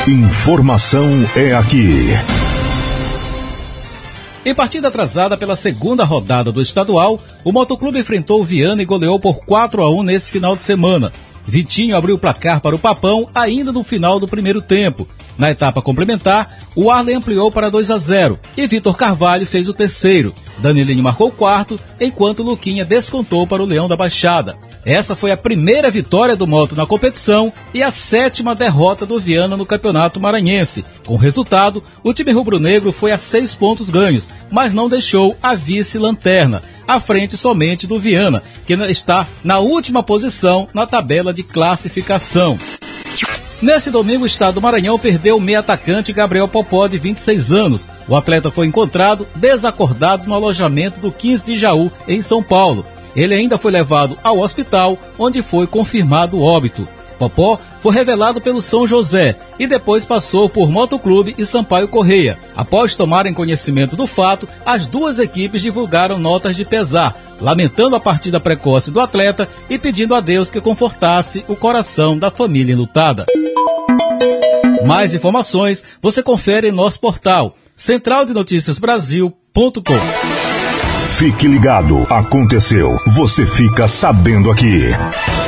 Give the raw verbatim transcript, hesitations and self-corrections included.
Informação é aqui. Em partida atrasada pela segunda rodada do estadual, o Motoclube enfrentou o Viana e goleou por quatro a um nesse final de semana. Vitinho abriu o placar para o Papão ainda no final do primeiro tempo. Na etapa complementar, o Arley ampliou para dois a zero e Vitor Carvalho fez o terceiro. Danilinho marcou o quarto, enquanto Luquinha descontou para o Leão da Baixada. Essa foi a primeira vitória do Moto na competição e a sétima derrota do Viana no Campeonato Maranhense. Com o resultado, o time rubro-negro foi a seis pontos ganhos, mas não deixou a vice-lanterna, à frente somente do Viana, que está na última posição na tabela de classificação. Nesse domingo, o estado do Maranhão perdeu o meio atacante Gabriel Popó, de vinte e seis anos. O atleta foi encontrado desacordado no alojamento do quinze de Jaú, em São Paulo. Ele ainda foi levado ao hospital, onde foi confirmado o óbito. Popó foi revelado pelo São José e depois passou por Motoclube e Sampaio Correia. Após tomarem conhecimento do fato, as duas equipes divulgaram notas de pesar, lamentando a partida precoce do atleta e pedindo a Deus que confortasse o coração da família enlutada. Mais informações você confere em nosso portal central de noticias brasil ponto com. Fique ligado, aconteceu, você fica sabendo aqui.